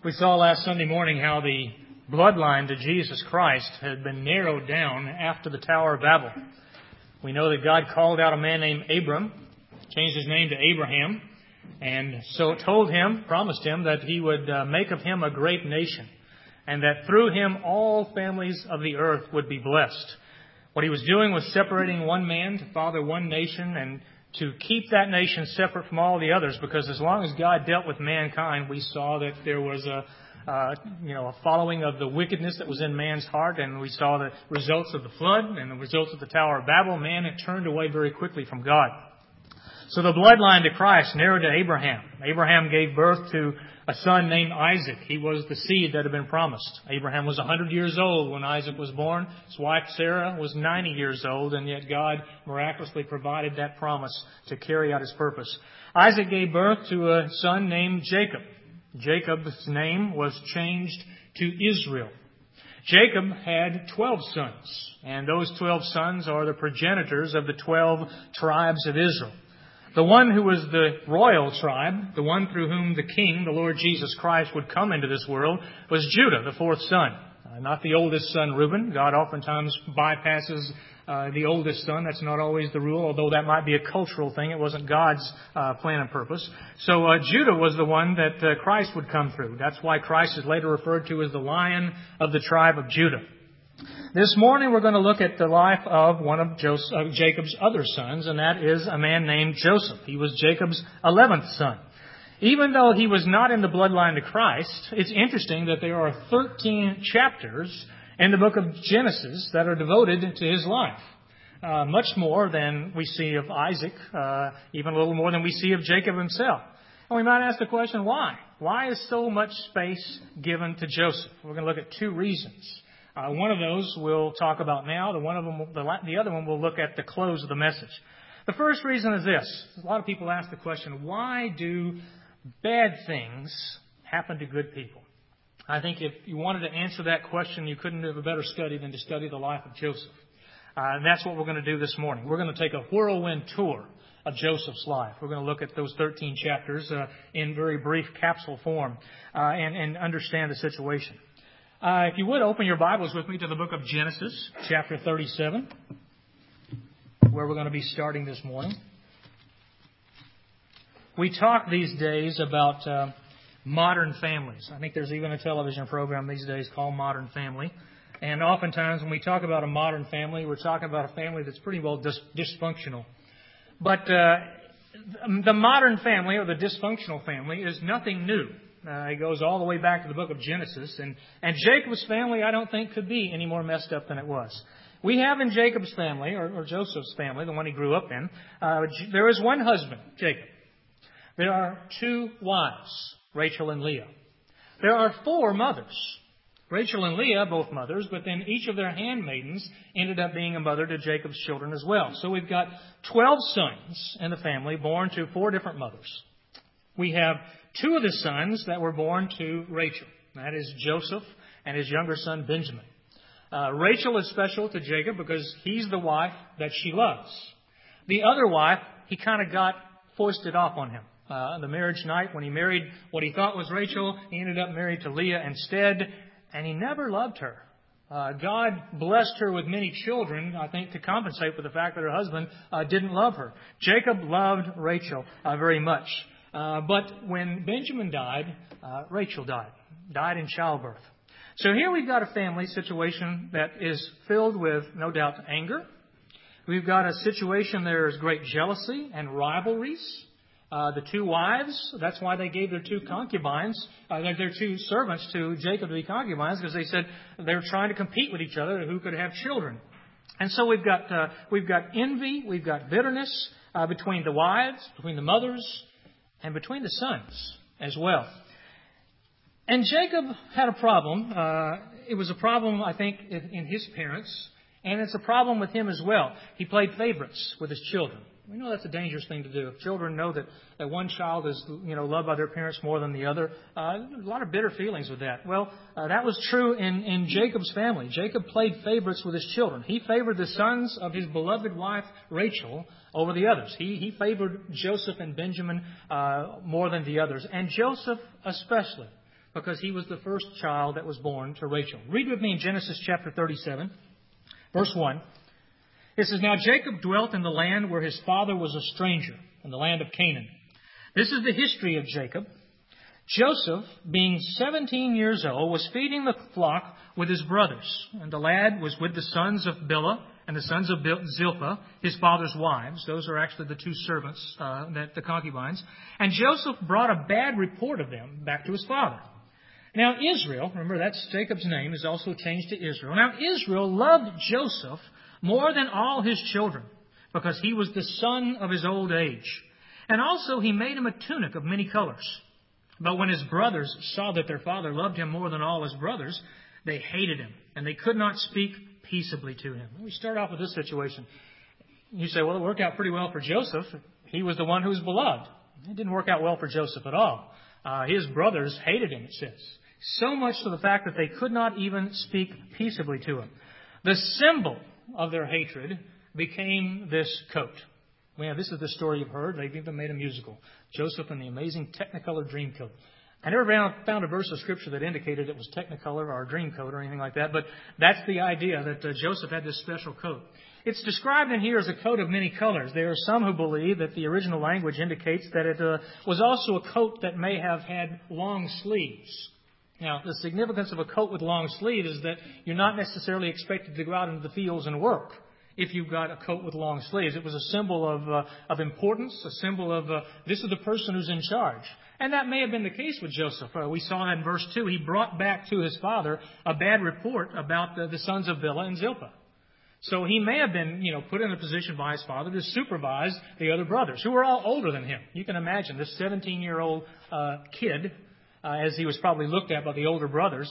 We saw last Sunday morning how the bloodline to Jesus Christ had been narrowed down after the Tower of Babel. We know that God called out a man named Abram, changed his name to Abraham, and so promised him that he would make of him a great nation, and that through him all families of the earth would be blessed. What he was doing was separating one man to father one nation and to keep that nation separate from all the others, because as long as God dealt with mankind, we saw that there was a following of the wickedness that was in man's heart, and we saw the results of the flood and the results of the Tower of Babel. Man had turned away very quickly from God. So the bloodline to Christ narrowed to Abraham. Abraham gave birth to a son named Isaac. He was the seed that had been promised. Abraham was 100 years old when Isaac was born. His wife Sarah was 90 years old, and yet God miraculously provided that promise to carry out His purpose. Isaac gave birth to a son named Jacob. Jacob's name was changed to Israel. Jacob had 12 sons, and those 12 sons are the progenitors of the 12 tribes of Israel. The one who was the royal tribe, the one through whom the King, the Lord Jesus Christ, would come into this world, was Judah, the fourth son. Not the oldest son, Reuben. God oftentimes bypasses the oldest son. That's not always the rule, although that might be a cultural thing. It wasn't God's plan and purpose. So Judah was the one that Christ would come through. That's why Christ is later referred to as the Lion of the tribe of Judah. This morning we're going to look at the life of one of Jacob's other sons, and that is a man named Joseph. He was Jacob's 11th son. Even though he was not in the bloodline to Christ, it's interesting that there are 13 chapters in the book of Genesis that are devoted to his life. Much more than we see of Isaac, even a little more than we see of Jacob himself. And we might ask the question, why? Why is so much space given to Joseph? We're going to look at two reasons. One of those we'll talk about now. The other one we'll look at the close of the message. The first reason is this. A lot of people ask the question, why do bad things happen to good people? I think if you wanted to answer that question, you couldn't have a better study than to study the life of Joseph. And that's what we're going to do this morning. We're going to take a whirlwind tour of Joseph's life. We're going to look at those 13 chapters in very brief capsule form and understand the situation. If you would, open your Bibles with me to the book of Genesis, chapter 37, where we're going to be starting this morning. We talk these days about modern families. I think there's even a television program these days called Modern Family. And oftentimes when we talk about a modern family, we're talking about a family that's pretty well dysfunctional. But the modern family, or the dysfunctional family, is nothing new. It goes all the way back to the book of Genesis. And Jacob's family, I don't think, could be any more messed up than it was. We have in Jacob's family, or Joseph's family, the one he grew up in, there is one husband, Jacob. There are two wives, Rachel and Leah. There are four mothers. Rachel and Leah, both mothers, but then each of their handmaidens ended up being a mother to Jacob's children as well. So we've got 12 sons in the family born to four different mothers. We have two of the sons that were born to Rachel. That is Joseph and his younger son Benjamin. Rachel is special to Jacob because he's the wife that she loves. The other wife, he kind of got foisted off on him. The marriage night, when he married what he thought was Rachel, he ended up married to Leah instead, and he never loved her. God blessed her with many children, I think, to compensate for the fact that her husband didn't love her. Jacob loved Rachel very much. But when Benjamin died, Rachel died in childbirth. So here we've got a family situation that is filled with, no doubt, anger. We've got a situation there is great jealousy and rivalries. The two wives, that's why they gave their two concubines, their two servants to Jacob to be concubines, because they said they're trying to compete with each other who could have children. And so we've got envy, we've got bitterness between the wives, between the mothers, and between the sons as well. And Jacob had a problem. It was a problem, I think, in his parents, and it's a problem with him as well. He played favorites with his children. We know that's a dangerous thing to do. If children know that one child is, loved by their parents more than the other, there's a lot of bitter feelings with that. Well, that was true in Jacob's family. Jacob played favorites with his children. He favored the sons of his beloved wife, Rachel, over the others. He favored Joseph and Benjamin more than the others, and Joseph especially. because he was the first child that was born to Rachel. Read with me in Genesis chapter 37, verse 1. It says, "Now Jacob dwelt in the land where his father was a stranger, in the land of Canaan. This is the history of Jacob. Joseph, being 17 years old, was feeding the flock with his brothers. And the lad was with the sons of Bilhah and the sons of Zilpah, his father's wives." Those are actually the two servants, the concubines. "And Joseph brought a bad report of them back to his father. Now Israel," remember that's Jacob's name, is also changed to Israel. "Now Israel loved Joseph more than all his children, because he was the son of his old age. And also he made him a tunic of many colors. But when his brothers saw that their father loved him more than all his brothers, they hated him, and they could not speak peaceably to him." We start off with this situation. You say, well, it worked out pretty well for Joseph. He was the one who was beloved. It didn't work out well for Joseph at all. His brothers hated him, it says. So much to the fact that they could not even speak peaceably to him. The symbol of their hatred became this coat. Well, this is the story you've heard. They've even made a musical. Joseph and the amazing Technicolor dream coat. I never found a verse of Scripture that indicated it was Technicolor or a dream coat or anything like that, but that's the idea, that Joseph had this special coat. It's described in here as a coat of many colors. There are some who believe that the original language indicates that it was also a coat that may have had long sleeves. Now, the significance of a coat with long sleeves is that you're not necessarily expected to go out into the fields and work if you've got a coat with long sleeves. It was a symbol of importance, a symbol of this is the person who's in charge. And that may have been the case with Joseph. We saw that in verse 2. He brought back to his father a bad report about the sons of Bilhah and Zilpah. So he may have been, put in a position by his father to supervise the other brothers, who were all older than him. You can imagine this 17-year-old kid, as he was probably looked at by the older brothers,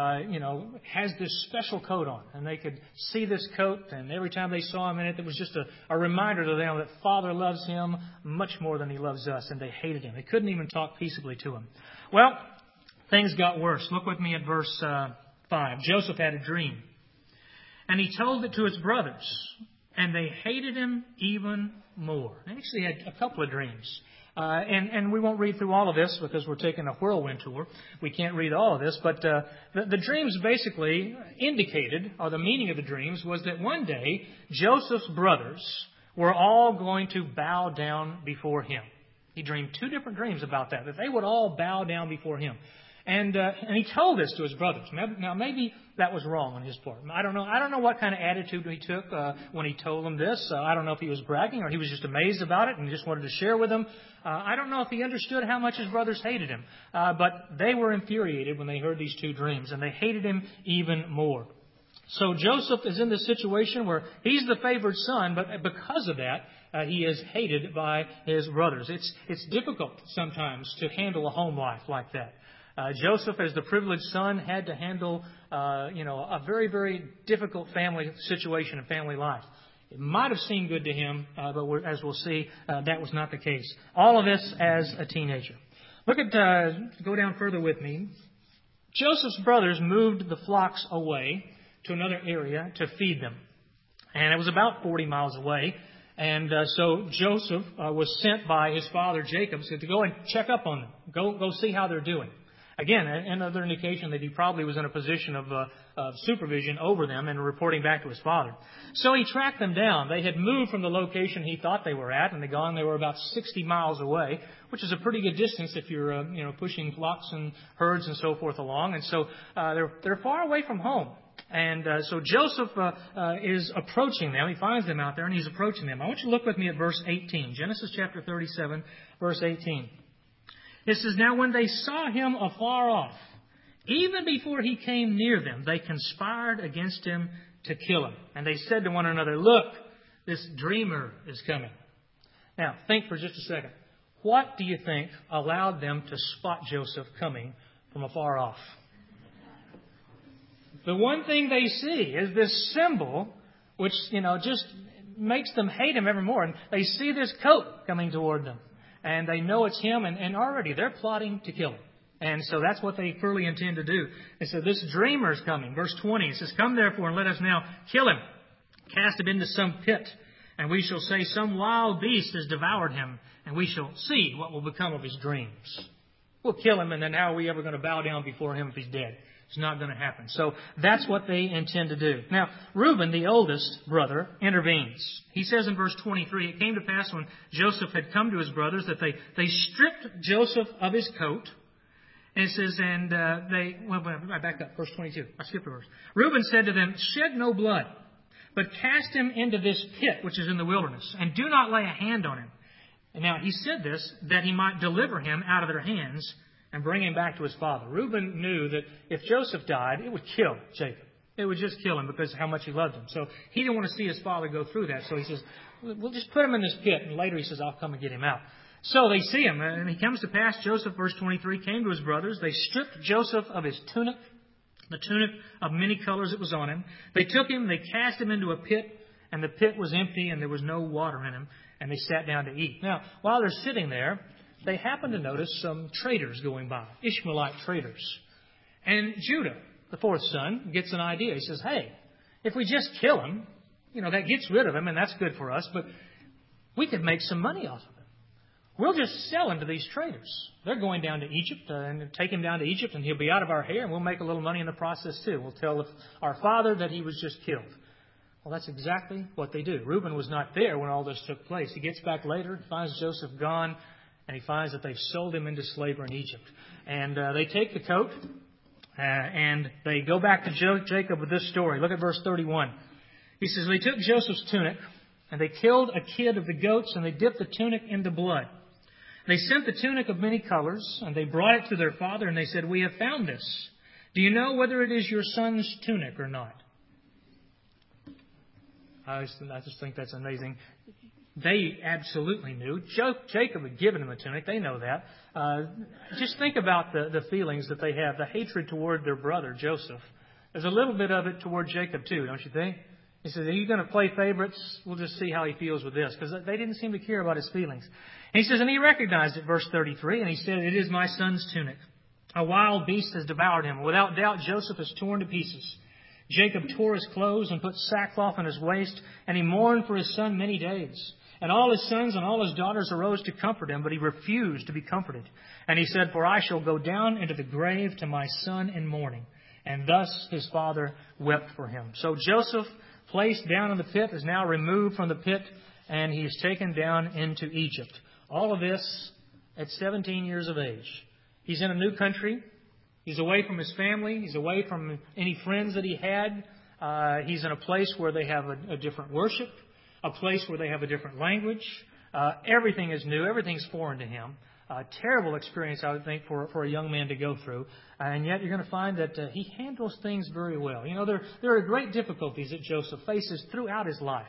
has this special coat on. And they could see this coat, and every time they saw him in it, it was just a reminder to them that Father loves him much more than he loves us, and they hated him. They couldn't even talk peaceably to him. Well, things got worse. Look with me at verse 5. Joseph had a dream, and he told it to his brothers, and they hated him even more. He actually had a couple of dreams. And we won't read through all of this because we're taking a whirlwind tour. We can't read all of this. But the dreams basically indicated, or the meaning of the dreams, was that one day Joseph's brothers were all going to bow down before him. He dreamed two different dreams about that they would all bow down before him. And he told this to his brothers. Now, maybe that was wrong on his part. I don't know what kind of attitude he took when he told them this. I don't know if he was bragging or he was just amazed about it and just wanted to share with them. I don't know if he understood how much his brothers hated him. But they were infuriated when they heard these two dreams, and they hated him even more. So Joseph is in this situation where he's the favored son, but because of that, he is hated by his brothers. It's difficult sometimes to handle a home life like that. Joseph, as the privileged son, had to handle, a very, very difficult family situation and family life. It might have seemed good to him, but as we'll see, that was not the case. All of this as a teenager. Go down further with me. Joseph's brothers moved the flocks away to another area to feed them. And it was about 40 miles away. And so Joseph was sent by his father Jacob to go and check up on them. Go see how they're doing. Again, another indication that he probably was in a position of supervision over them and reporting back to his father. So he tracked them down. They had moved from the location he thought they were at, and they were about 60 miles away, which is a pretty good distance if you're pushing flocks and herds and so forth along. And so they're far away from home. And so Joseph is approaching them. He finds them out there, and he's approaching them. I want you to look with me at verse 18. Genesis chapter 37, verse 18. It says, "Now when they saw him afar off, even before he came near them, they conspired against him to kill him. And they said to one another, 'Look, this dreamer is coming.'" Now, think for just a second. What do you think allowed them to spot Joseph coming from afar off? The one thing they see is this symbol, which, just makes them hate him ever more. And they see this coat coming toward them. And they know it's him, and already they're plotting to kill him. And so that's what they fully intend to do. They said, "This dreamer is coming." Verse 20, it says, "Come therefore and let us now kill him, cast him into some pit, and we shall say some wild beast has devoured him, and we shall see what will become of his dreams." We'll kill him, and then how are we ever going to bow down before him if he's dead? It's not going to happen. So that's what they intend to do. Now, Reuben, the oldest brother, intervenes. He says in verse 23, it came to pass when Joseph had come to his brothers that they stripped Joseph of his coat. And it says, I backed up, verse 22. I skipped a verse. Reuben said to them, shed no blood, but cast him into this pit which is in the wilderness, and do not lay a hand on him. And now he said this that he might deliver him out of their hands and bring him back to his father. Reuben knew that if Joseph died, it would kill Jacob. It would just kill him because of how much he loved him. So he didn't want to see his father go through that. So he says, we'll just put him in this pit. And later he says, I'll come and get him out. So they see him. And he comes to pass, Joseph, verse 23, came to his brothers. They stripped Joseph of his tunic, the tunic of many colors that was on him. They took him, they cast him into a pit, and the pit was empty and there was no water in him. And they sat down to eat. Now, while they're sitting there, they happen to notice some traders going by, Ishmaelite traders. And Judah, the fourth son, gets an idea. He says, hey, if we just kill him, that gets rid of him, and that's good for us, but we could make some money off of him. We'll just sell him to these traders. They're going down to Egypt, and take him down to Egypt, and he'll be out of our hair, and we'll make a little money in the process too. We'll tell our father that he was just killed. Well, that's exactly what they do. Reuben was not there when all this took place. He gets back later, finds Joseph gone, and he finds that they've sold him into slavery in Egypt. And they take the coat, and they go back to Jacob with this story. Look at verse 31. He says, they took Joseph's tunic, and they killed a kid of the goats, and they dipped the tunic into blood. They sent the tunic of many colors, and they brought it to their father, and they said, we have found this. Do you know whether it is your son's tunic or not? I just think that's amazing. They absolutely knew. Jacob had given him a tunic. They know that. Just think about the feelings that they have, the hatred toward their brother, Joseph. There's a little bit of it toward Jacob, too, don't you think? He says, are you going to play favorites? We'll just see how he feels with this. Because they didn't seem to care about his feelings. And he says, and he recognized it, verse 33, and he said, it is my son's tunic. A wild beast has devoured him. Without doubt, Joseph is torn to pieces. Jacob tore his clothes and put sackcloth on his waist, and he mourned for his son many days. And all his sons and all his daughters arose to comfort him, but he refused to be comforted. And he said, for I shall go down into the grave to my son in mourning. And thus his father wept for him. So Joseph, placed down in the pit, is now removed from the pit, and he is taken down into Egypt. All of this at 17 years of age. He's in a new country. He's away from his family. He's away from any friends that he had. He's in a place where they have a different worship, a place where they have a different language. Everything is new. Everything's foreign to him. A terrible experience, I would think, for a young man to go through. And yet you're going to find that he handles things very well. There are great difficulties that Joseph faces throughout his life.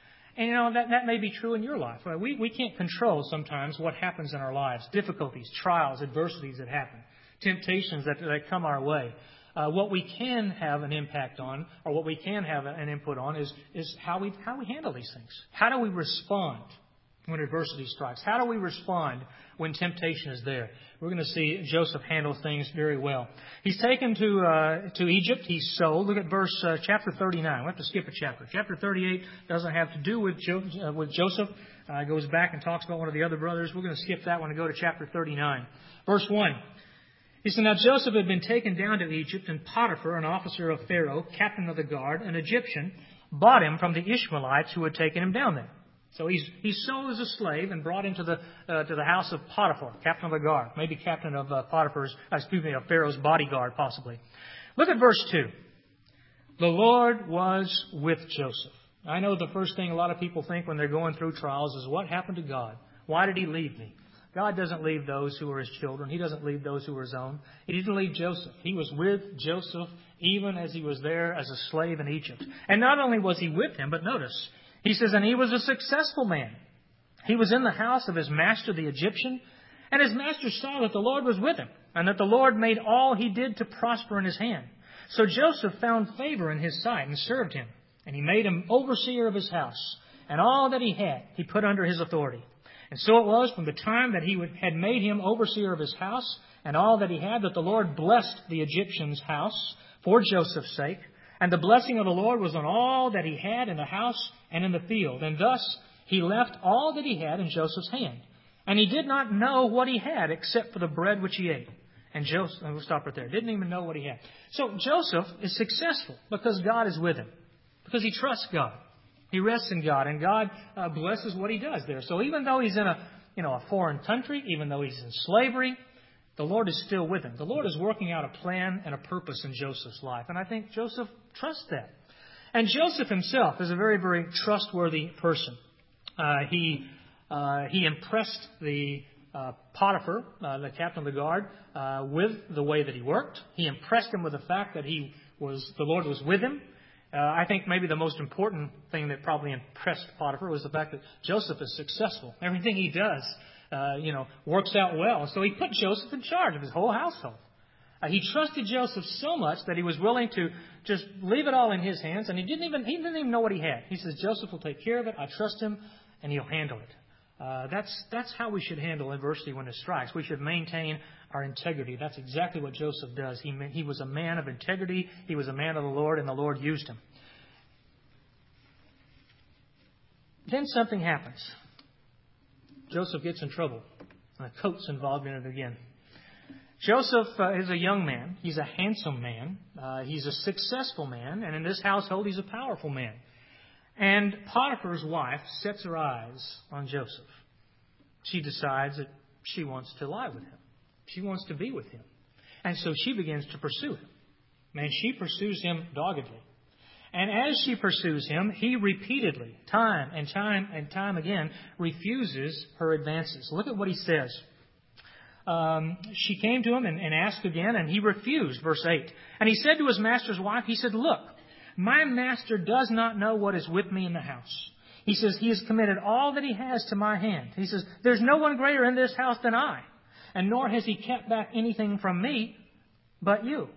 And that may be true in your life. We can't control sometimes what happens in our lives. Difficulties, trials, adversities that happen. Temptations that come our way. What we can have an impact on, or what we can have an input on, is how we handle these things. How do we respond when adversity strikes? How do we respond when temptation is there? We're going to see Joseph handle things very well. He's taken to Egypt. He's sold. Look at chapter 39. We'll have to skip a chapter. Chapter 38 doesn't have to do with Joseph. It goes back and talks about one of the other brothers. We're going to skip that one and go to chapter 39. Verse 1. He said, now Joseph had been taken down to Egypt, and Potiphar, an officer of Pharaoh, captain of the guard, an Egyptian, bought him from the Ishmaelites who had taken him down there. So he's sold as a slave and brought into the house of Potiphar, captain of the guard, maybe captain of of Pharaoh's bodyguard, possibly. Look at verse 2. The Lord was with Joseph. I know the first thing a lot of people think when they're going through trials is, what happened to God? Why did He leave me? God doesn't leave those who are His children. He doesn't leave those who are His own. He didn't leave Joseph. He was with Joseph even as he was there as a slave in Egypt. And not only was He with him, but notice, he says, and he was a successful man. He was in the house of his master, the Egyptian, and his master saw that the Lord was with him, and that the Lord made all he did to prosper in his hand. So Joseph found favor in his sight and served him, and he made him overseer of his house, and all that he had he put under his authority. And so it was from the time that he had made him overseer of his house and all that he had, that the Lord blessed the Egyptian's house for Joseph's sake. And the blessing of the Lord was on all that he had in the house and in the field. And thus he left all that he had in Joseph's hand. And he did not know what he had except for the bread which he ate. And Joseph, we'll stop right there, didn't even know what he had. So Joseph is successful because God is with him, because he trusts God. He rests in God, and God blesses what he does there. So even though he's in a foreign country, even though he's in slavery, the Lord is still with him. The Lord is working out a plan and a purpose in Joseph's life. And I think Joseph trusts that. And Joseph himself is a very, very trustworthy person. He impressed the Potiphar, the captain of the guard, with the way that he worked. He impressed him with the fact that the Lord was with him. I think maybe the most important thing that probably impressed Potiphar was the fact that Joseph is successful. Everything he does, works out well. So he put Joseph in charge of his whole household. He trusted Joseph so much that he was willing to just leave it all in his hands, and he didn't even know what he had. He says, Joseph will take care of it. I trust him, and he'll handle it. That's how we should handle adversity when it strikes. We should maintain our integrity. That's exactly what Joseph does. He was a man of integrity. He was a man of the Lord, and the Lord used him. Then something happens. Joseph gets in trouble. And the coat's involved in it again. Joseph is a young man. He's a handsome man. He's a successful man. And in this household, he's a powerful man. And Potiphar's wife sets her eyes on Joseph. She decides that she wants to lie with him. She wants to be with him. And so she begins to pursue him. And she pursues him doggedly. And as she pursues him, he repeatedly, time and time again, refuses her advances. Look at what he says. She came to him and asked again, and he refused, verse 8. And he said to his master's wife, he said, look, my master does not know what is with me in the house. He says, he has committed all that he has to my hand. He says, there's no one greater in this house than I, and nor has he kept back anything from me but you.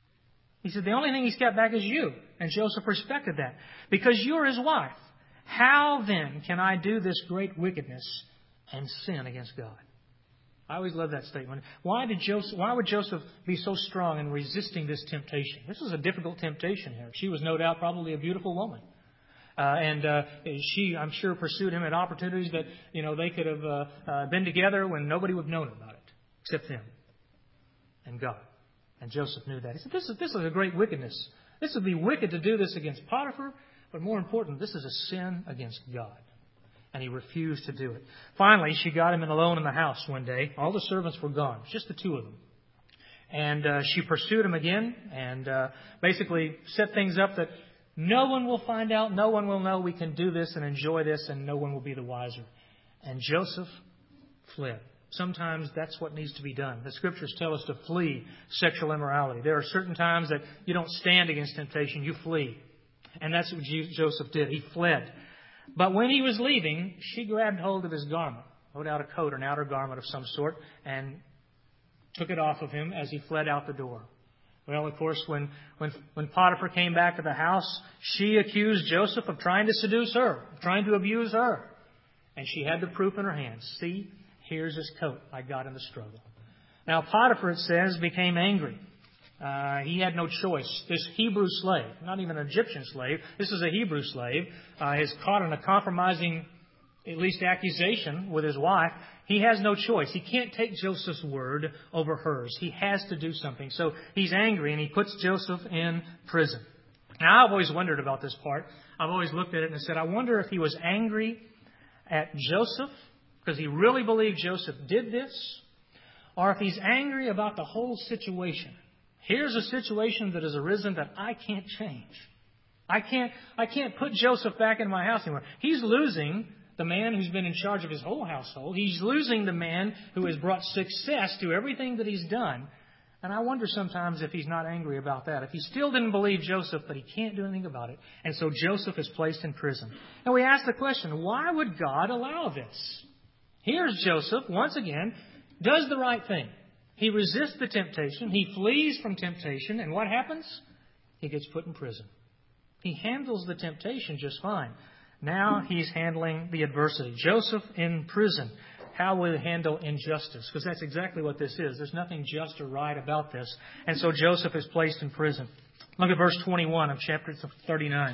He said, the only thing he's kept back is you. And Joseph respected that. Because you're his wife. How then can I do this great wickedness and sin against God? I always love that statement. Why would Joseph be so strong in resisting this temptation? This was a difficult temptation here. She was no doubt probably a beautiful woman. And she, I'm sure, pursued him at opportunities that, they could have been together when nobody would have known about it, except them and God. And Joseph knew that. He said, this is a great wickedness. This would be wicked to do this against Potiphar, but more important, this is a sin against God. And he refused to do it. Finally, she got him alone in the house one day. All the servants were gone, just the two of them. And she pursued him again and basically set things up that no one will find out, no one will know we can do this and enjoy this, and no one will be the wiser. And Joseph fled. Sometimes that's what needs to be done. The Scriptures tell us to flee sexual immorality. There are certain times that you don't stand against temptation, you flee. And that's what Joseph did. He fled. But when he was leaving, she grabbed hold of his garment, no doubt a coat or an outer garment of some sort, and took it off of him as he fled out the door. Well, of course, when Potiphar came back to the house, she accused Joseph of trying to seduce her, of trying to abuse her. And she had the proof in her hands. See, here's his coat I got in the struggle. Now, Potiphar, it says, became angry. He had no choice. This Hebrew slave, not even an Egyptian slave, this is a Hebrew slave, is caught in a compromising, at least accusation with his wife. He has no choice. He can't take Joseph's word over hers. He has to do something. So he's angry and he puts Joseph in prison. Now, I've always wondered about this part. I've always looked at it and said, I wonder if he was angry at Joseph because he really believed Joseph did this, or if he's angry about the whole situation. Here's a situation that has arisen that I can't change. I can't put Joseph back in my house anymore. He's losing the man who's been in charge of his whole household. He's losing the man who has brought success to everything that he's done. And I wonder sometimes if he's not angry about that. If he still didn't believe Joseph, but he can't do anything about it. And so Joseph is placed in prison. And we ask the question, why would God allow this? Here's Joseph, once again, does the right thing. He resists the temptation. He flees from temptation. And what happens? He gets put in prison. He handles the temptation just fine. Now he's handling the adversity. Joseph in prison. How will he handle injustice? Because that's exactly what this is. There's nothing just or right about this. And so Joseph is placed in prison. Look at verse 21 of chapter 39.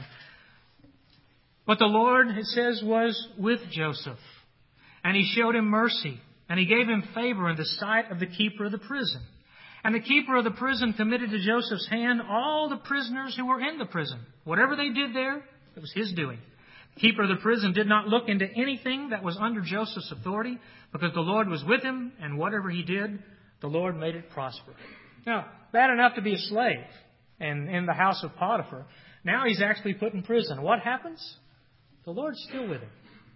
But the Lord, it says, was with Joseph. And he showed him mercy and he gave him favor in the sight of the keeper of the prison. And the keeper of the prison committed to Joseph's hand all the prisoners who were in the prison. Whatever they did there, it was his doing. The keeper of the prison did not look into anything that was under Joseph's authority, because the Lord was with him, and whatever he did, the Lord made it prosper. Now, bad enough to be a slave and in the house of Potiphar. Now he's actually put in prison. What happens? The Lord's still with him.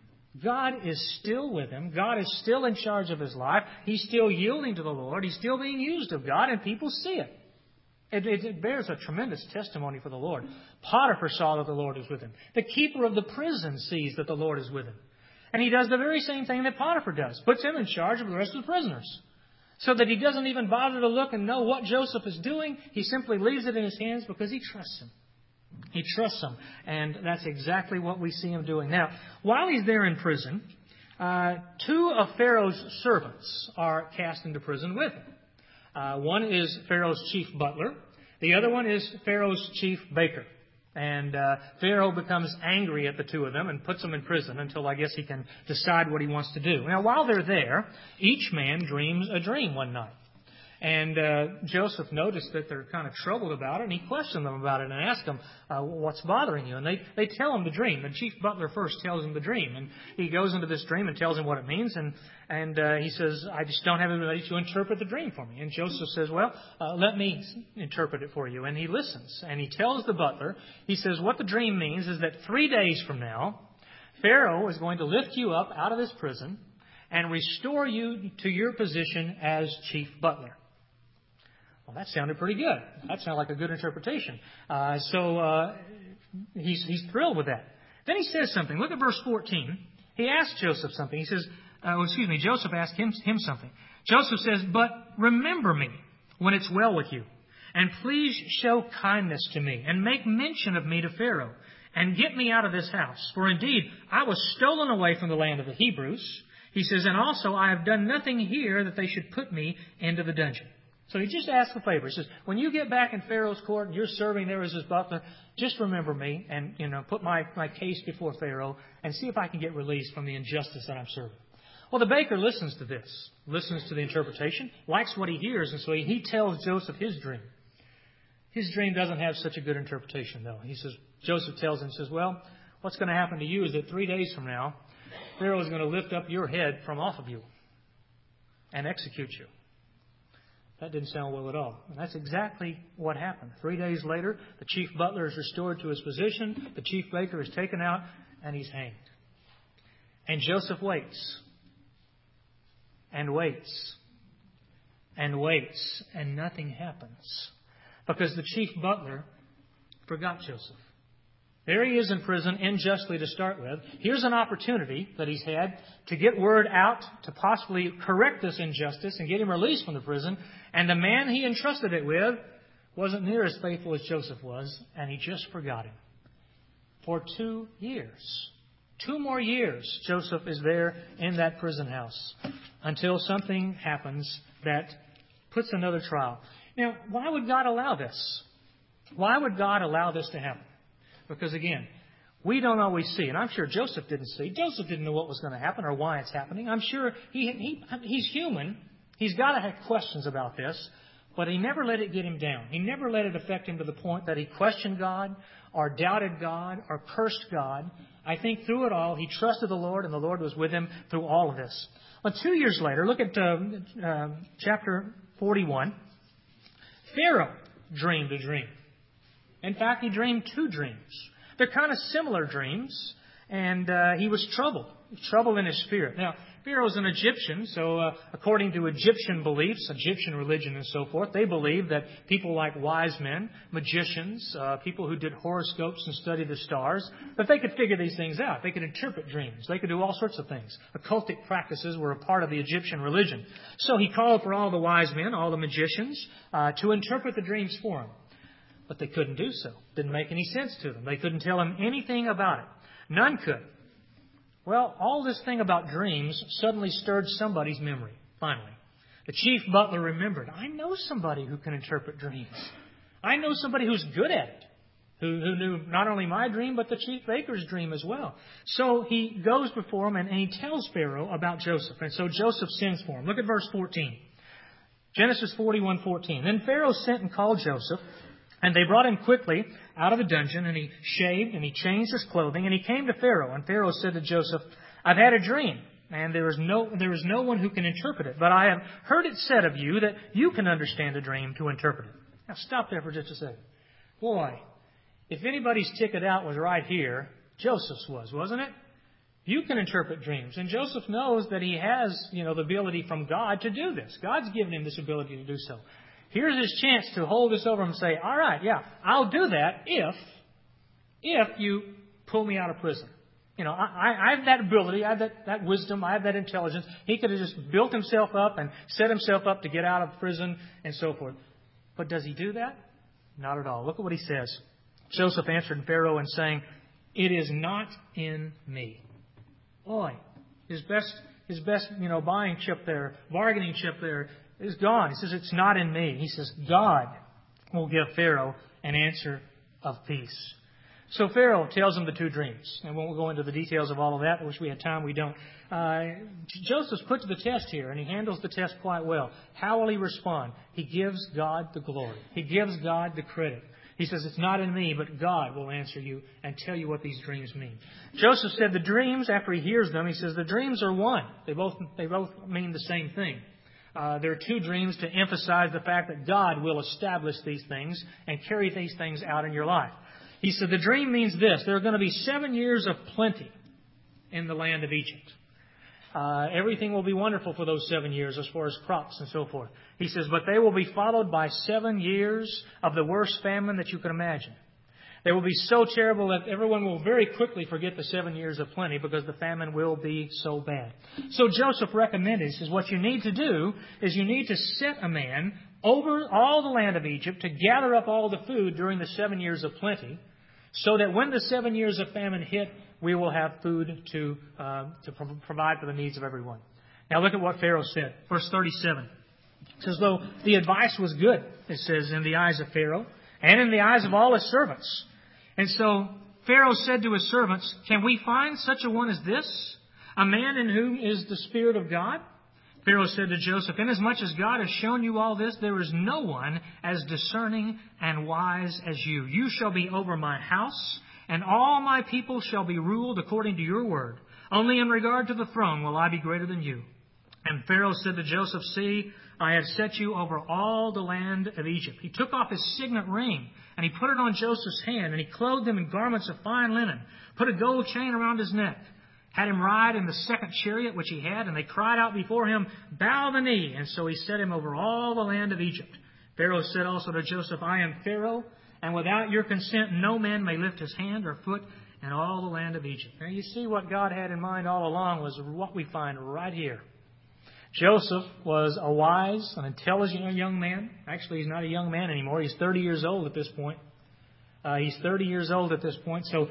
God is still with him. God is still in charge of his life. He's still yielding to the Lord. He's still being used of God, and people see it. It bears a tremendous testimony for the Lord. Potiphar saw that the Lord is with him. The keeper of the prison sees that the Lord is with him. And he does the very same thing that Potiphar does. Puts him in charge of the rest of the prisoners. So that he doesn't even bother to look and know what Joseph is doing. He simply leaves it in his hands because he trusts him. He trusts him. And that's exactly what we see him doing. Now, while he's there in prison, two of Pharaoh's servants are cast into prison with him. One is Pharaoh's chief butler. The other one is Pharaoh's chief baker. And Pharaoh becomes angry at the two of them and puts them in prison until I guess he can decide what he wants to do. Now, while they're there, each man dreams a dream one night. And Joseph noticed that they're kind of troubled about it, and he questioned them about it and asked them, what's bothering you? And they tell him the dream. The chief butler first tells him the dream. And he goes into this dream and tells him what it means. And he says, I just don't have anybody to interpret the dream for me. And Joseph says, well, let me interpret it for you. And he listens. And he tells the butler, he says, what the dream means is that 3 days from now, Pharaoh is going to lift you up out of this prison and restore you to your position as chief butler. Well, that sounded pretty good. That sounded like a good interpretation. So he's thrilled with that. Then he says something. Look at verse 14. He asks Joseph something. He says, Joseph asked him something. Joseph says, but remember me when it's well with you, and please show kindness to me, and make mention of me to Pharaoh, and get me out of this house. For indeed, I was stolen away from the land of the Hebrews. He says, and also I have done nothing here that they should put me into the dungeon. So he just asked a favor. He says, when you get back in Pharaoh's court and you're serving there as his butler, just remember me and, put my case before Pharaoh and see if I can get released from the injustice that I'm serving. Well, the baker listens to this, listens to the interpretation, likes what he hears, and so he tells Joseph his dream. His dream doesn't have such a good interpretation, though. Joseph tells him, says, well, what's going to happen to you is that 3 days from now, Pharaoh is going to lift up your head from off of you and execute you. That didn't sound well at all. And that's exactly what happened. 3 days later, the chief butler is restored to his position. The chief baker is taken out, and he's hanged. And Joseph waits. And waits. And waits. And nothing happens. Because the chief butler forgot Joseph. There he is in prison, unjustly to start with. Here's an opportunity that he's had to get word out to possibly correct this injustice and get him released from the prison. And the man he entrusted it with wasn't near as faithful as Joseph was, and he just forgot him. For 2 years. 2 more years, Joseph is there in that prison house until something happens that puts another trial. Now, why would God allow this? Why would God allow this to happen? Because, again, we don't always see, and I'm sure Joseph didn't see. Joseph didn't know what was going to happen or why it's happening. I'm sure he's human. He's got to have questions about this, but he never let it get him down. He never let it affect him to the point that he questioned God or doubted God or cursed God. I think through it all, he trusted the Lord, and the Lord was with him through all of this. But 2 years later, look at chapter 41. Pharaoh dreamed a dream. In fact, he dreamed 2 dreams. They're kind of similar dreams, and he was troubled in his spirit. Now, Pharaoh's an Egyptian, so according to Egyptian beliefs, Egyptian religion and so forth, they believe that people like wise men, magicians, people who did horoscopes and studied the stars, that they could figure these things out. They could interpret dreams. They could do all sorts of things. Occultic practices were a part of the Egyptian religion. So he called for all the wise men, all the magicians, to interpret the dreams for him. But they couldn't do so. Didn't make any sense to them. They couldn't tell him anything about it. None could. Well, all this thing about dreams suddenly stirred somebody's memory, finally. The chief butler remembered, I know somebody who can interpret dreams. I know somebody who's good at it. who knew not only my dream, but the chief baker's dream as well. So he goes before him and he tells Pharaoh about Joseph. And so Joseph sends for him. Look at verse 14. Genesis 41:14. Then Pharaoh sent and called Joseph, and they brought him quickly out of the dungeon, and he shaved and he changed his clothing, and he came to Pharaoh. And Pharaoh said to Joseph, I've had a dream, and there is no one who can interpret it. But I have heard it said of you that you can understand a dream to interpret it. Now stop there for just a second. Boy, if anybody's ticket out was right here, Joseph's was, wasn't it? You can interpret dreams. And Joseph knows that he has, the ability from God to do this. God's given him this ability to do so. Here's his chance to hold this over and say, all right, yeah, I'll do that if you pull me out of prison. I have that ability, I have that wisdom, I have that intelligence. He could have just built himself up and set himself up to get out of prison and so forth. But does he do that? Not at all. Look at what he says. Joseph answered Pharaoh and saying, it is not in me. Boy, his best, buying chip there, bargaining chip there is gone. He says, it's not in me. He says, God will give Pharaoh an answer of peace. So Pharaoh tells him the two dreams. And we won't go into the details of all of that. I wish we had time. We don't. Joseph's put to the test here, and he handles the test quite well. How will he respond? He gives God the glory. He gives God the credit. He says, it's not in me, but God will answer you and tell you what these dreams mean. Joseph said the dreams, after he hears them, he says the dreams are one. They both mean the same thing. There are two dreams to emphasize the fact that God will establish these things and carry these things out in your life. He said the dream means this. There are going to be 7 years of plenty in the land of Egypt. Everything will be wonderful for those 7 years as far as crops and so forth. He says, but they will be followed by 7 years of the worst famine that you can imagine. They will be so terrible that everyone will very quickly forget the 7 years of plenty because the famine will be so bad. So Joseph recommended, he says, what you need to do is you need to set a man over all the land of Egypt to gather up all the food during the 7 years of plenty, so that when the 7 years of famine hit, we will have food to provide for the needs of everyone. Now look at what Pharaoh said. Verse 37. It says, though the advice was good, it says, in the eyes of Pharaoh and in the eyes of all his servants. And so Pharaoh said to his servants, can we find such a one as this, a man in whom is the Spirit of God? Pharaoh said to Joseph, inasmuch as God has shown you all this, there is no one as discerning and wise as you. You shall be over my house, and all my people shall be ruled according to your word. Only in regard to the throne will I be greater than you. And Pharaoh said to Joseph, see, I have set you over all the land of Egypt. He took off his signet ring, and he put it on Joseph's hand, and he clothed him in garments of fine linen, put a gold chain around his neck, had him ride in the second chariot which he had, and they cried out before him, bow the knee. And so he set him over all the land of Egypt. Pharaoh said also to Joseph, I am Pharaoh, and without your consent no man may lift his hand or foot in all the land of Egypt. Now you see what God had in mind all along was what we find right here. Joseph was a wise, an intelligent young man. Actually, he's not a young man anymore. He's 30 years old at this point. He's 30 years old at this point. So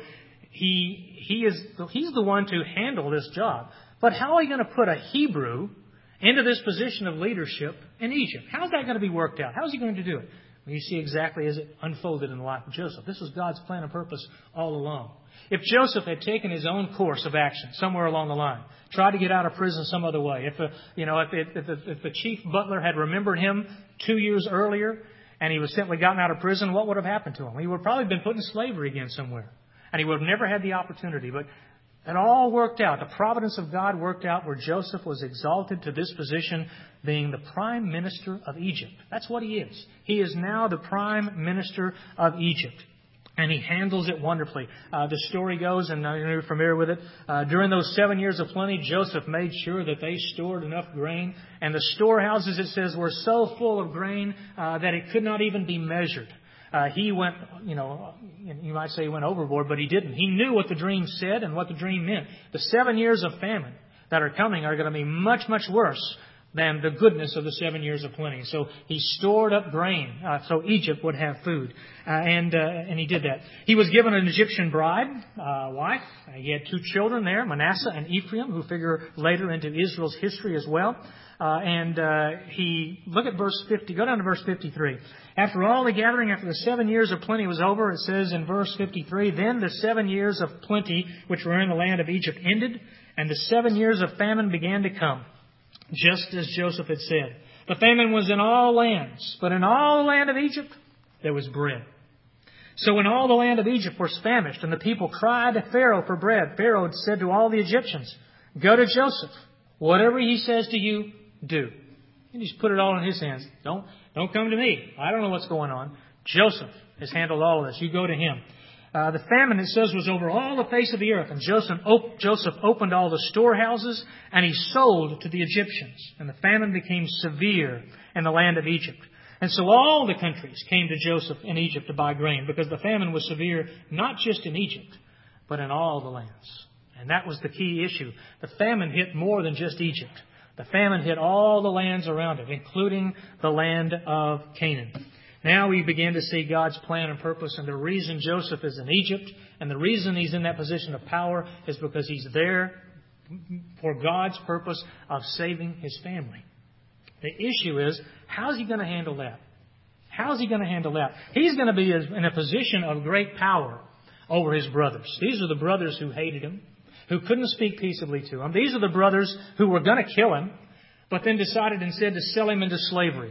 he's the one to handle this job. But how are you going to put a Hebrew into this position of leadership in Egypt? How's that going to be worked out? How's he going to do it? Well, you see exactly as it unfolded in the life of Joseph. This was God's plan and purpose all along. If Joseph had taken his own course of action somewhere along the line, tried to get out of prison some other way, if the chief butler had remembered him 2 years earlier and he was simply gotten out of prison, what would have happened to him? He would have probably been put in slavery again somewhere. And he would have never had the opportunity. But it all worked out. The providence of God worked out where Joseph was exalted to this position, being the prime minister of Egypt. That's what he is. He is now the prime minister of Egypt. And he handles it wonderfully. The story goes, and you're familiar with it, during those 7 years of plenty, Joseph made sure that they stored enough grain. And the storehouses, it says, were so full of grain that it could not even be measured. He went, you might say he went overboard, but he didn't. He knew what the dream said and what the dream meant. The 7 years of famine that are coming are going to be much, much worse than the goodness of the 7 years of plenty. So he stored up grain so Egypt would have food. And he did that. He was given an Egyptian bride, wife. He had 2 children there, Manasseh and Ephraim, who figure later into Israel's history as well. Look at verse 50. Go down to verse 53. After all the gathering, after the 7 years of plenty was over, it says in verse 53, then the 7 years of plenty which were in the land of Egypt ended, and the 7 years of famine began to come, just as Joseph had said. The famine was in all lands, but in all the land of Egypt there was bread. So when all the land of Egypt was famished, and the people cried to Pharaoh for bread, Pharaoh said to all the Egyptians, go to Joseph. Whatever he says to you, do. And just put it all in his hands. Don't come to me. I don't know what's going on. Joseph has handled all of this. You go to him. The famine, it says, was over all the face of the earth. And Joseph opened all the storehouses, and he sold to the Egyptians. And the famine became severe in the land of Egypt. And so all the countries came to Joseph in Egypt to buy grain, because the famine was severe not just in Egypt, but in all the lands. And that was the key issue. The famine hit more than just Egypt. The famine hit all the lands around it, including the land of Canaan. Now we begin to see God's plan and purpose, and the reason Joseph is in Egypt, and the reason he's in that position of power, is because he's there for God's purpose of saving his family. The issue is, how's he going to handle that? How's he going to handle that? He's going to be in a position of great power over his brothers. These are the brothers who hated him, who couldn't speak peaceably to him. These are the brothers who were going to kill him, but then decided instead to sell him into slavery.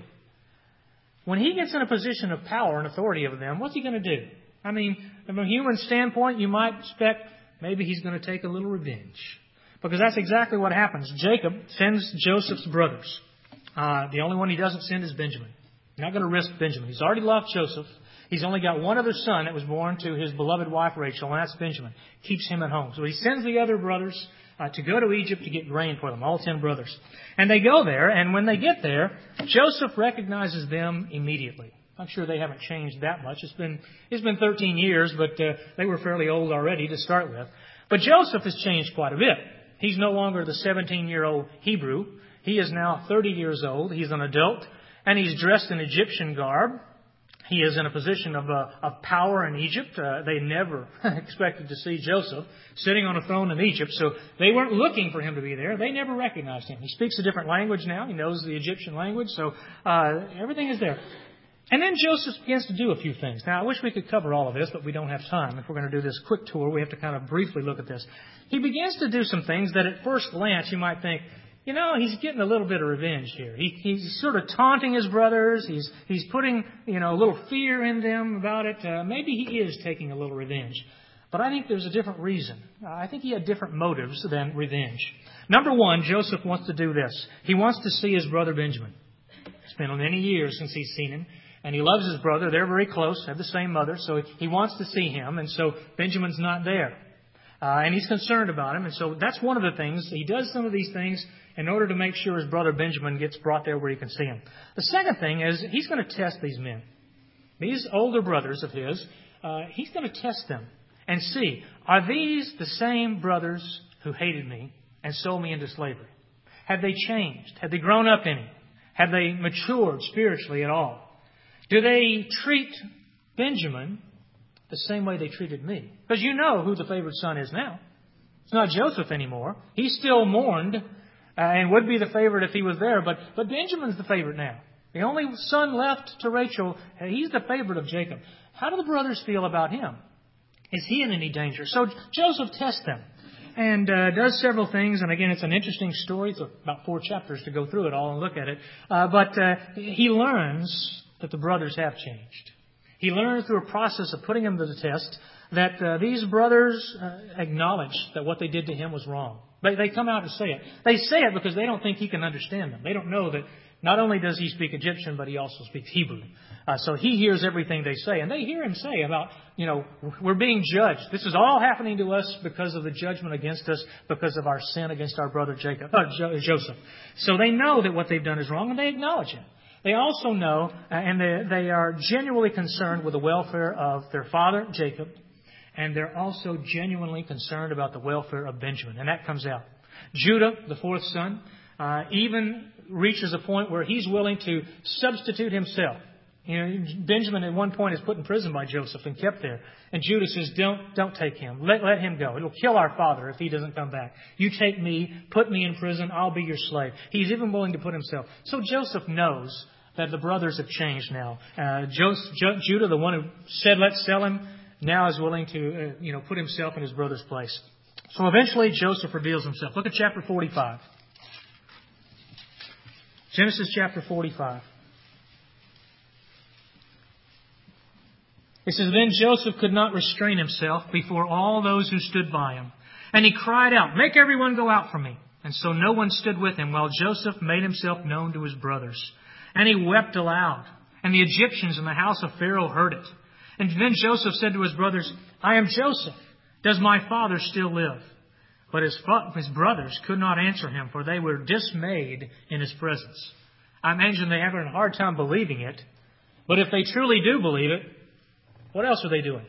When he gets in a position of power and authority over them, what's he going to do? I mean, from a human standpoint, you might expect maybe he's going to take a little revenge. Because that's exactly what happens. Jacob sends Joseph's brothers. The only one he doesn't send is Benjamin. He's not going to risk Benjamin. He's already loved Joseph. He's only got one other son that was born to his beloved wife Rachel, and that's Benjamin. Keeps him at home. So he sends the other brothers to go to Egypt to get grain for them, all 10 brothers. And they go there, and when they get there, Joseph recognizes them immediately. I'm sure they haven't changed that much. It's been 13 years, but they were fairly old already to start with. But Joseph has changed quite a bit. He's no longer the 17-year-old Hebrew. He is now 30 years old. He's an adult, and he's dressed in Egyptian garb. He is in a position of power in Egypt. They never expected to see Joseph sitting on a throne in Egypt, so they weren't looking for him to be there. They never recognized him. He speaks a different language now. He knows the Egyptian language, so everything is there. And then Joseph begins to do a few things. Now, I wish we could cover all of this, but we don't have time. If we're going to do this quick tour, we have to kind of briefly look at this. He begins to do some things that at first glance you might think, you know, he's getting a little bit of revenge here. He's sort of taunting his brothers. He's putting, a little fear in them about it. Maybe he is taking a little revenge. But I think there's a different reason. I think he had different motives than revenge. Number one, Joseph wants to do this. He wants to see his brother Benjamin. It's been many years since he's seen him. And he loves his brother. They're very close, have the same mother. So he wants to see him. And so Benjamin's not there. And he's concerned about him. And so that's one of the things. He does some of these things in order to make sure his brother Benjamin gets brought there where he can see him. The second thing is he's going to test these men. These older brothers of his, he's going to test them and see, are these the same brothers who hated me and sold me into slavery? Have they changed? Have they grown up any? Have they matured spiritually at all? Do they treat Benjamin the same way they treated me? Because you know who the favored son is now. It's not Joseph anymore. He's still mourned and would be the favorite if he was there, but Benjamin's the favorite now. The only son left to Rachel, he's the favorite of Jacob. How do the brothers feel about him? Is he in any danger? So Joseph tests them and does several things. And again, it's an interesting story. It's about 4 chapters to go through it all and look at it. But he learns that the brothers have changed. He learns through a process of putting them to the test that these brothers acknowledge that what they did to him was wrong. They come out and say it. They say it because they don't think he can understand them. They don't know that not only does he speak Egyptian, but he also speaks Hebrew. So he hears everything they say. And they hear him say about, we're being judged. This is all happening to us because of the judgment against us, because of our sin against our brother Joseph. So they know that what they've done is wrong, and they acknowledge it. They also know, and they are genuinely concerned with the welfare of their father, Jacob, and they're also genuinely concerned about the welfare of Benjamin. And that comes out. Judah, the 4th son, even reaches a point where he's willing to substitute himself. Benjamin at one point is put in prison by Joseph and kept there. And Judah says, don't take him. Let him go. It'll kill our father if he doesn't come back. You take me, put me in prison, I'll be your slave. He's even willing to put himself. So Joseph knows that the brothers have changed now. Judah, the one who said, let's sell him, now is willing to put himself in his brother's place. So eventually Joseph reveals himself. Look at chapter 45. Genesis chapter 45. It says, Then Joseph could not restrain himself before all those who stood by him. And he cried out, Make everyone go out from me. And so no one stood with him while Joseph made himself known to his brothers. And he wept aloud. And the Egyptians in the house of Pharaoh heard it. And then Joseph said to his brothers, I am Joseph. Does my father still live? But his brothers could not answer him, for they were dismayed in his presence. I imagine they have a hard time believing it. But if they truly do believe it, what else are they doing?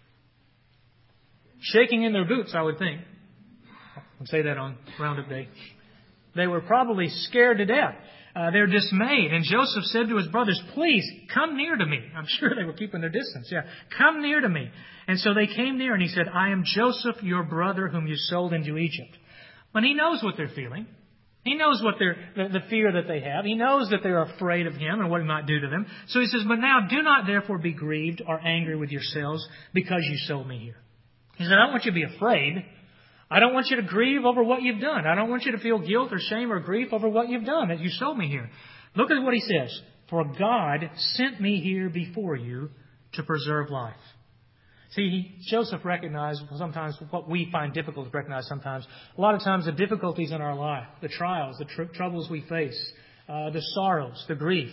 Shaking in their boots, I would think. I'll say that on Roundup Day. They were probably scared to death. They're dismayed. And Joseph said to his brothers, Please, come near to me. I'm sure they were keeping their distance. Yeah, come near to me. And so they came near and he said, I am Joseph, your brother, whom you sold into Egypt. But he knows what they're feeling. He knows what the fear that they have. He knows that they're afraid of him and what he might do to them. So he says, But now do not therefore be grieved or angry with yourselves because you sold me here. He said, I don't want you to be afraid. I don't want you to grieve over what you've done. I don't want you to feel guilt or shame or grief over what you've done, that you sold me here. Look at what he says. For God sent me here before you to preserve life. See, Joseph recognized sometimes what we find difficult to recognize sometimes. A lot of times the difficulties in our life, the trials, the troubles we face, the sorrows, the grief.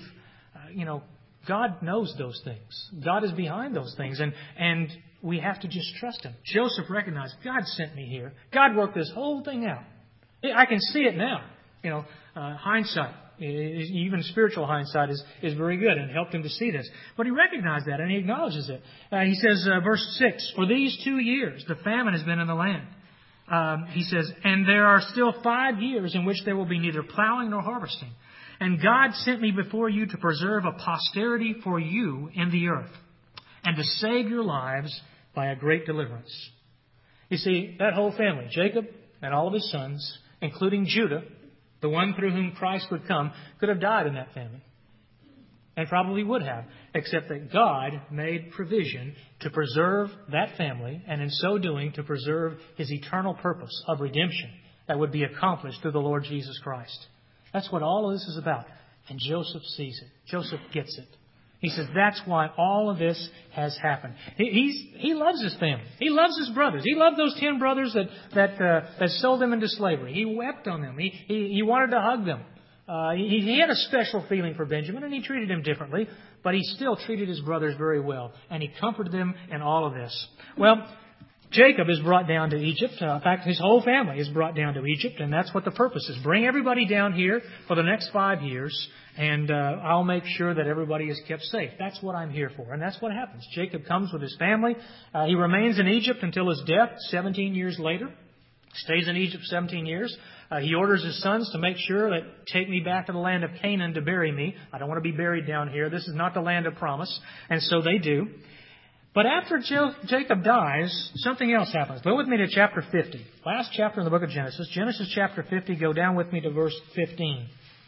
God knows those things. God is behind those things. And we have to just trust Him. Joseph recognized, God sent me here. God worked this whole thing out. I can see it now. Hindsight, even spiritual hindsight is very good and helped him to see this. But he recognized that and he acknowledges it. He says, verse 6, For these 2 years the famine has been in the land. He says, And there are still 5 years in which there will be neither plowing nor harvesting. And God sent me before you to preserve a posterity for you in the earth, and to save your lives by a great deliverance. You see, that whole family, Jacob and all of his sons, including Judah, the one through whom Christ would come, could have died in that family. And probably would have, except that God made provision to preserve that family, and in so doing to preserve His eternal purpose of redemption that would be accomplished through the Lord Jesus Christ. That's what all of this is about. And Joseph sees it. Joseph gets it. He says that's why all of this has happened. He loves his family. He loves his brothers. He loved those 10 brothers that sold him into slavery. He wept on them. He wanted to hug them. He had a special feeling for Benjamin, and he treated him differently, but he still treated his brothers very well, and he comforted them in all of this. Well, Jacob is brought down to Egypt. In fact, his whole family is brought down to Egypt, and that's what the purpose is. Bring everybody down here for the next 5 years, and I'll make sure that everybody is kept safe. That's what I'm here for, and that's what happens. Jacob comes with his family. He remains in Egypt until his death 17 years later. Stays in Egypt 17 years. He orders his sons to make sure that take me back to the land of Canaan to bury me. I don't want to be buried down here. This is not the land of promise. And so they do. But after Jacob dies, something else happens. Go with me to chapter 50. Last chapter in the book of Genesis. Genesis chapter 50. Go down with me to verse 15.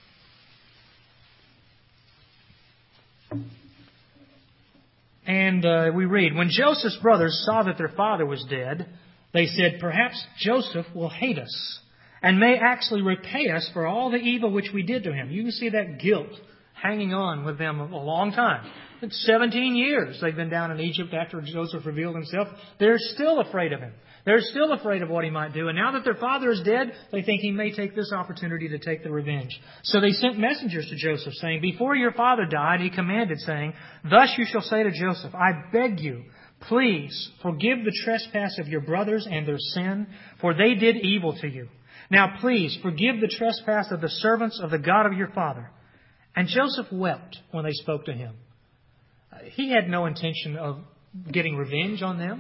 And we read, When Joseph's brothers saw that their father was dead, they said, Perhaps Joseph will hate us and may actually repay us for all the evil which we did to him. You can see that guilt hanging on with them a long time. It's 17 years they've been down in Egypt after Joseph revealed himself. They're still afraid of him. They're still afraid of what he might do. And now that their father is dead, they think he may take this opportunity to take the revenge. So they sent messengers to Joseph saying, Before your father died, he commanded, saying, Thus you shall say to Joseph, I beg you, please forgive the trespass of your brothers and their sin, for they did evil to you. Now please forgive the trespass of the servants of the God of your father. And Joseph wept when they spoke to him. He had no intention of getting revenge on them.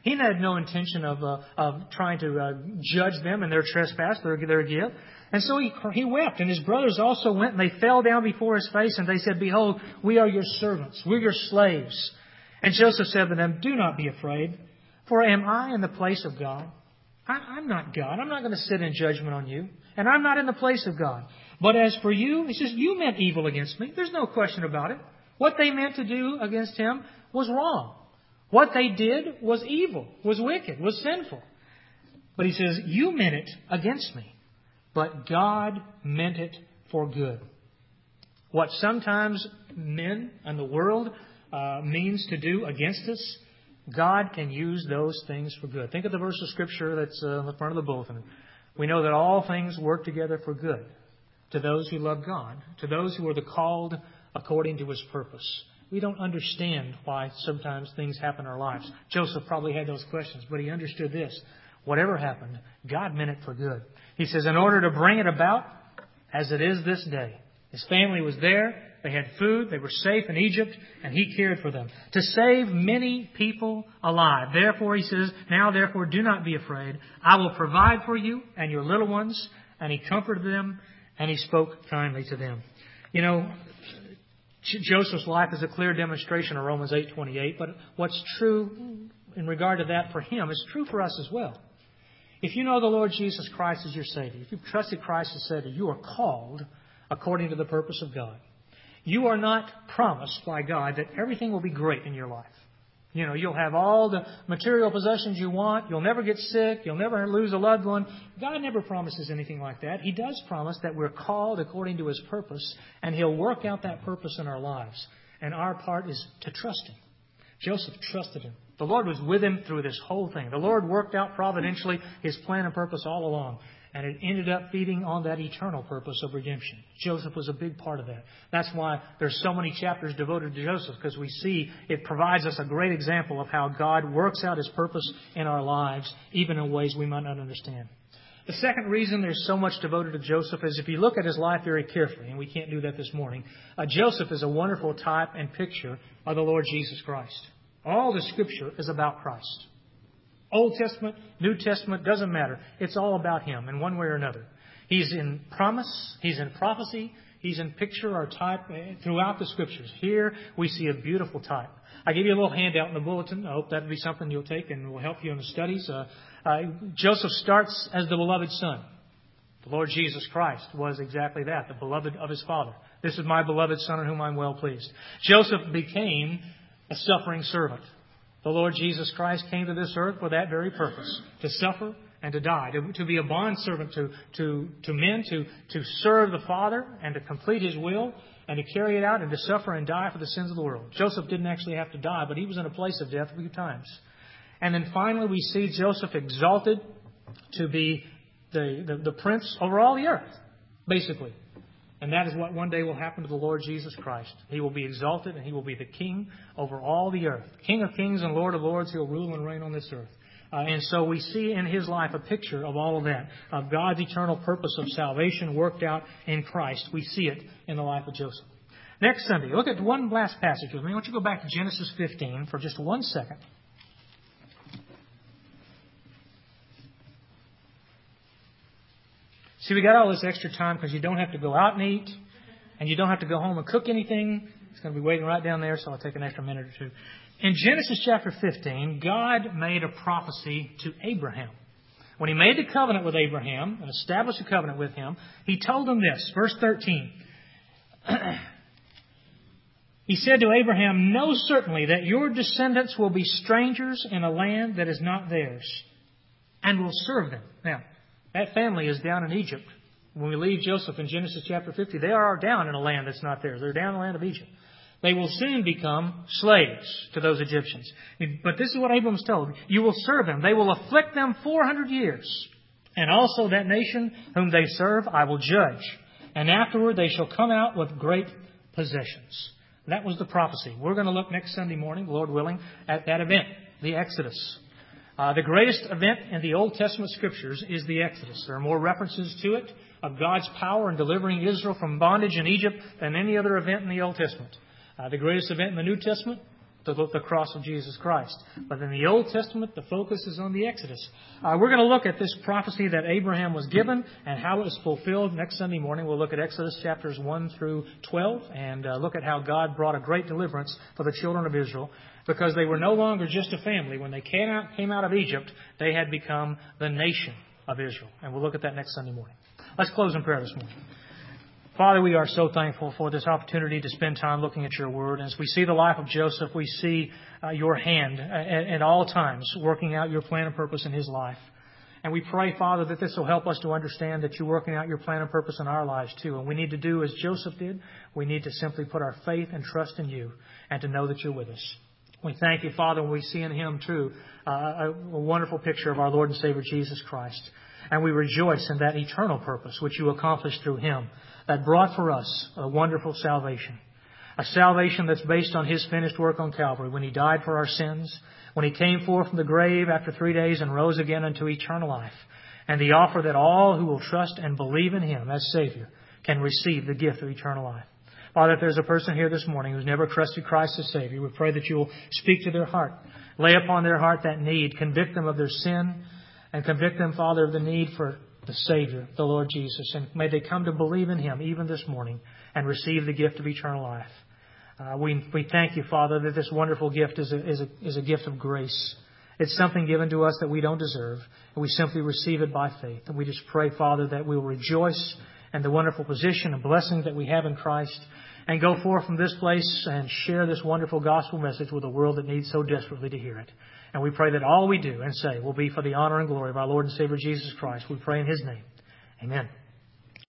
He had no intention of trying to judge them and their trespass, their guilt. And so he wept. And his brothers also went, and they fell down before his face, and they said, "Behold, we are your servants. We're your slaves." And Joseph said to them, "Do not be afraid, for am I in the place of God? I'm not God. I'm not going to sit in judgment on you. And I'm not in the place of God. But as for you," he says, "you meant evil against me." There's no question about it. What they meant to do against him was wrong. What they did was evil, was wicked, was sinful. But he says, "You meant it against me. But God meant it for good." What sometimes men and the world means to do against us, God can use those things for good. Think of the verse of Scripture that's on the front of the bulletin. We know that all things work together for good to those who love God, to those who are the called according to His purpose. We don't understand why sometimes things happen in our lives. Joseph probably had those questions, but he understood this. Whatever happened, God meant it for good. He says, in order to bring it about as it is this day. His family was there. They had food. They were safe in Egypt, and He cared for them to save many people alive. Therefore, He says, "Now, therefore, do not be afraid. I will provide for you and your little ones." And He comforted them, and He spoke kindly to them. You know, Joseph's life is a clear demonstration of Romans 8:28. But what's true in regard to that for him is true for us as well. If you know the Lord Jesus Christ as your Savior, if you've trusted Christ as Savior, you are called according to the purpose of God. You are not promised by God that everything will be great in your life. You know, you'll have all the material possessions you want. You'll never get sick. You'll never lose a loved one. God never promises anything like that. He does promise that we're called according to His purpose, and He'll work out that purpose in our lives. And our part is to trust Him. Joseph trusted Him. The Lord was with him through this whole thing. The Lord worked out providentially His plan and purpose all along. And it ended up feeding on that eternal purpose of redemption. Joseph was a big part of that. That's why there's so many chapters devoted to Joseph, because we see it provides us a great example of how God works out His purpose in our lives, even in ways we might not understand. The second reason there's so much devoted to Joseph is if you look at his life very carefully, and we can't do that this morning, Joseph is a wonderful type and picture of the Lord Jesus Christ. All the Scripture is about Christ. Old Testament, New Testament, doesn't matter. It's all about Him in one way or another. He's in promise. He's in prophecy. He's in picture or type throughout the Scriptures. Here we see a beautiful type. I gave you a little handout in the bulletin. I hope that will be something you'll take and will help you in the studies. Joseph starts as the beloved son. The Lord Jesus Christ was exactly that, the beloved of His Father. "This is my beloved Son in whom I'm well pleased." Joseph became a suffering servant. The Lord Jesus Christ came to this earth for that very purpose, to suffer and to die, to be a bondservant to men, to serve the Father and to complete His will and to carry it out and to suffer and die for the sins of the world. Joseph didn't actually have to die, but he was in a place of death a few times. And then finally we see Joseph exalted to be the prince over all the earth, basically. And that is what one day will happen to the Lord Jesus Christ. He will be exalted and He will be the King over all the earth. King of kings and Lord of lords, He'll rule and reign on this earth. And so we see in His life a picture of all of that, of God's eternal purpose of salvation worked out in Christ. We see it in the life of Joseph. Next Sunday, look at one last passage with me. I want you to go back to Genesis 15 for just 1 second. See, we got all this extra time because you don't have to go out and eat, and you don't have to go home and cook anything. It's going to be waiting right down there, so I'll take an extra minute or two. In Genesis chapter 15, God made a prophecy to Abraham. When He made the covenant with Abraham and established a covenant with him, He told him this, verse 13. He said to Abraham, "Know certainly that your descendants will be strangers in a land that is not theirs, and will serve them." Now, that family is down in Egypt. When we leave Joseph in Genesis chapter 50, they are down in a land that's not theirs. They're down in the land of Egypt. They will soon become slaves to those Egyptians. But this is what Abram was told. "You will serve them. They will afflict them 400 years. And also that nation whom they serve I will judge. And afterward they shall come out with great possessions." That was the prophecy. We're going to look next Sunday morning, Lord willing, at that event, the Exodus. The greatest event in the Old Testament Scriptures is the Exodus. There are more references to it of God's power in delivering Israel from bondage in Egypt than any other event in the Old Testament. The greatest event in the New Testament, the cross of Jesus Christ. But in the Old Testament, the focus is on the Exodus. We're going to look at this prophecy that Abraham was given and how it was fulfilled. Next Sunday morning, we'll look at Exodus chapters 1 through 12 and look at how God brought a great deliverance for the children of Israel, because they were no longer just a family. When they came out of Egypt, they had become the nation of Israel. And we'll look at that next Sunday morning. Let's close in prayer this morning. Father, we are so thankful for this opportunity to spend time looking at your word. As we see the life of Joseph, we see your hand at all times working out your plan and purpose in his life. And we pray, Father, that this will help us to understand that you're working out your plan and purpose in our lives too. And we need to do as Joseph did. We need to simply put our faith and trust in you and to know that you're with us. We thank you, Father, when we see in him too a wonderful picture of our Lord and Savior Jesus Christ. And we rejoice in that eternal purpose which you accomplished through him, that brought for us a wonderful salvation. A salvation that's based on his finished work on Calvary, when he died for our sins, when he came forth from the grave after 3 days and rose again unto eternal life, and the offer that all who will trust and believe in him as Savior can receive the gift of eternal life. Father, if there's a person here this morning who's never trusted Christ as Savior, we pray that you will speak to their heart, lay upon their heart that need, convict them of their sin, and convict them, Father, of the need for the Savior, the Lord Jesus. And may they come to believe in him even this morning and receive the gift of eternal life. We thank you, Father, that this wonderful gift is a gift of grace. It's something given to us that we don't deserve, and we simply receive it by faith. And we just pray, Father, that we will rejoice in the wonderful position and blessings that we have in Christ, and go forth from this place and share this wonderful gospel message with a world that needs so desperately to hear it. And we pray that all we do and say will be for the honor and glory of our Lord and Savior Jesus Christ. We pray in his name. Amen.